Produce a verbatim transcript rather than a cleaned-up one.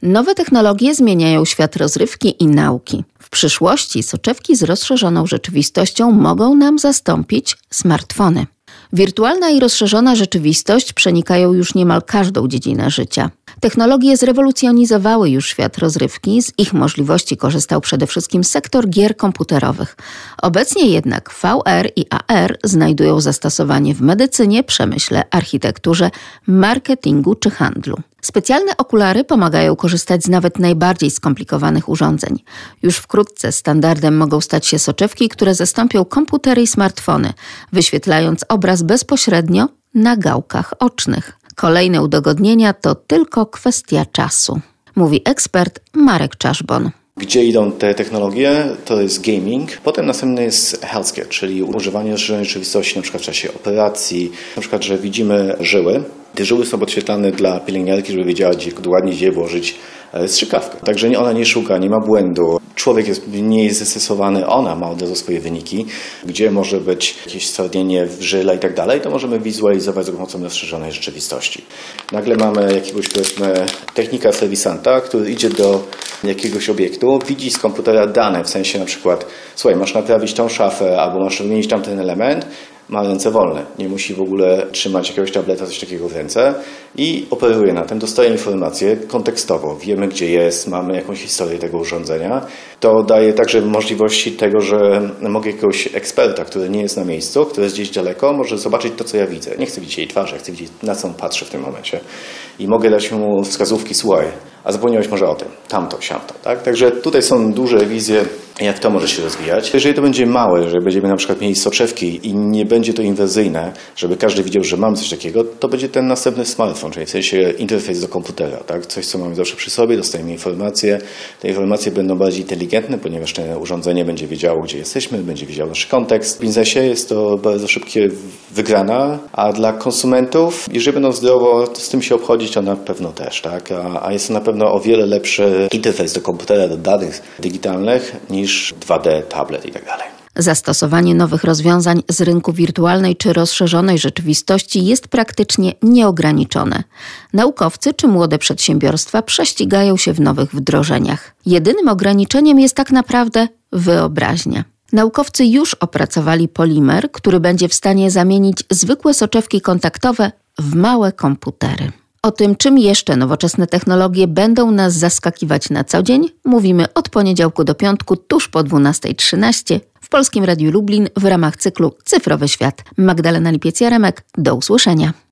Nowe technologie zmieniają świat rozrywki i nauki. W przyszłości soczewki z rozszerzoną rzeczywistością mogą nam zastąpić smartfony. Wirtualna i rozszerzona rzeczywistość przenikają już niemal każdą dziedzinę życia. Technologie zrewolucjonizowały już świat rozrywki, z ich możliwości korzystał przede wszystkim sektor gier komputerowych. Obecnie jednak V R i A R znajdują zastosowanie w medycynie, przemyśle, architekturze, marketingu czy handlu. Specjalne okulary pomagają korzystać z nawet najbardziej skomplikowanych urządzeń. Już wkrótce standardem mogą stać się soczewki, które zastąpią komputery i smartfony, wyświetlając obraz bezpośrednio na gałkach ocznych. Kolejne udogodnienia to tylko kwestia czasu, mówi ekspert Marek Czaszbon. Gdzie idą te technologie? To jest gaming. Potem następny jest healthcare, czyli używanie rozszerzonej rzeczywistości, na przykład w czasie operacji, na przykład, że widzimy żyły. Te żyły są podświetlane dla pielęgniarki, żeby wiedziała, gdzie dokładnie gdzie włożyć strzykawkę. Także ona nie szuka, nie ma błędu. Człowiek jest mniej zestresowany, ona ma od razu swoje wyniki. Gdzie może być jakieś stwardnienie w żyle i tak dalej, to możemy wizualizować za pomocą rozszerzonej rzeczywistości. Nagle mamy jakiegoś, powiedzmy, technika serwisanta, który idzie do jakiegoś obiektu, widzi z komputera dane, w sensie na przykład, słuchaj, masz naprawić tą szafę albo masz wymienić tamten element, ma ręce wolne, nie musi w ogóle trzymać jakiegoś tableta, coś takiego w ręce i operuje na tym, dostaje informacje kontekstowo, wiemy gdzie jest, mamy jakąś historię tego urządzenia. To daje także możliwości tego, że mogę jakiegoś eksperta, który nie jest na miejscu, który jest gdzieś daleko, może zobaczyć to, co ja widzę. Nie chcę widzieć jej twarzy, chcę widzieć, na co on patrzy w tym momencie. I mogę dać mu wskazówki, słuchaj, a zapomniałeś może o tym, tamto, siamto. Tak? Także tutaj są duże wizje, jak to może się rozwijać. Jeżeli to będzie małe, że będziemy na przykład mieli soczewki i nie będzie to inwazyjne, żeby każdy widział, że mamy coś takiego, to będzie ten następny smartfon, czyli w sensie interfejs do komputera. Tak? Coś, co mamy zawsze przy sobie, dostajemy informacje. Te informacje będą bardziej inteligentne, ponieważ to urządzenie będzie wiedziało, gdzie jesteśmy, będzie wiedziało nasz kontekst. W biznesie jest to bardzo szybkie wygrana, a dla konsumentów, jeżeli będą zdrowo z tym się obchodzić, to na pewno też. Tak? A, a jest to na pewno o wiele lepszy interfejs do komputera, do danych digitalnych niż dwa D, tablet i tak dalej. Zastosowanie nowych rozwiązań z rynku wirtualnej czy rozszerzonej rzeczywistości jest praktycznie nieograniczone. Naukowcy czy młode przedsiębiorstwa prześcigają się w nowych wdrożeniach. Jedynym ograniczeniem jest tak naprawdę wyobraźnia. Naukowcy już opracowali polimer, który będzie w stanie zamienić zwykłe soczewki kontaktowe w małe komputery. O tym, czym jeszcze nowoczesne technologie będą nas zaskakiwać na co dzień, mówimy od poniedziałku do piątku, tuż po dwunasta trzynaście w Polskim Radiu Lublin w ramach cyklu Cyfrowy Świat. Magdalena Lipiec-Jaremek, do usłyszenia.